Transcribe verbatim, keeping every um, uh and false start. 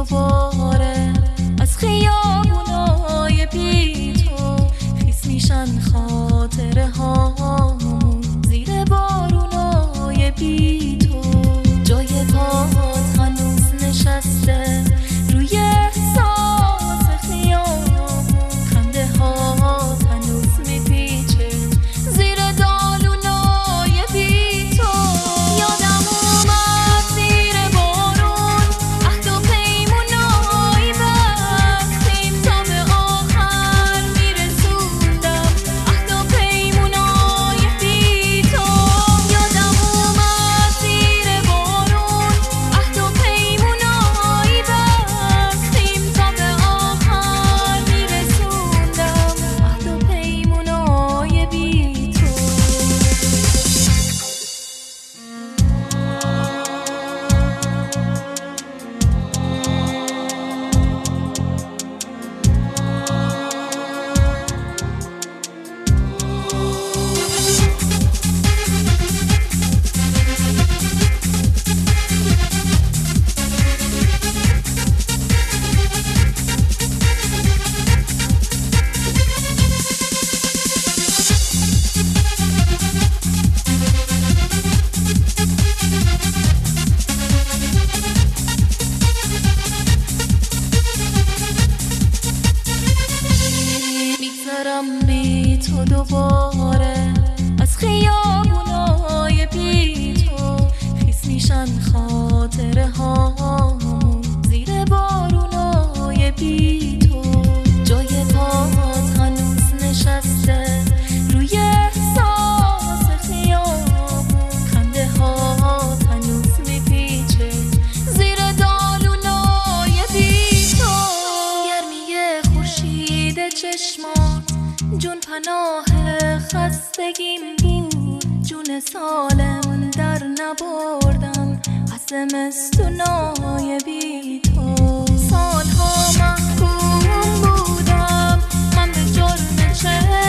دوباره از خیابونای بی تو خیس میشن خاطره هامون زیر بارونای بی تو. جای پات هنوز نشسته روی احساس خیابون، خنده ها هنوز میپیچه زیر دالونای بی تو. یادم اومد زیر بارون عهد و پیمونای بستیم تا به آخر میرسوندم عهد و پیمونای بی تو. یادم اومد زیر بارون عهد و پیمونای بستیم تا به آخر میرسوندم عهد و پیمونای بی تو. میگذرم بی تو دوباره از خیابونای بی تو خیس میشن خاطره هامون زیر بارونای بی تو. جای پات هنوز نشسته روی احساس خیابون، خنده ها هنوز میپیچه زیر دالونای بی تو. گرمی خورشید چشمات جون پناه خستگیم بود، جون سالم در نبردم از زمستونای بی تو. سالها محکوم بودم من به جرم چه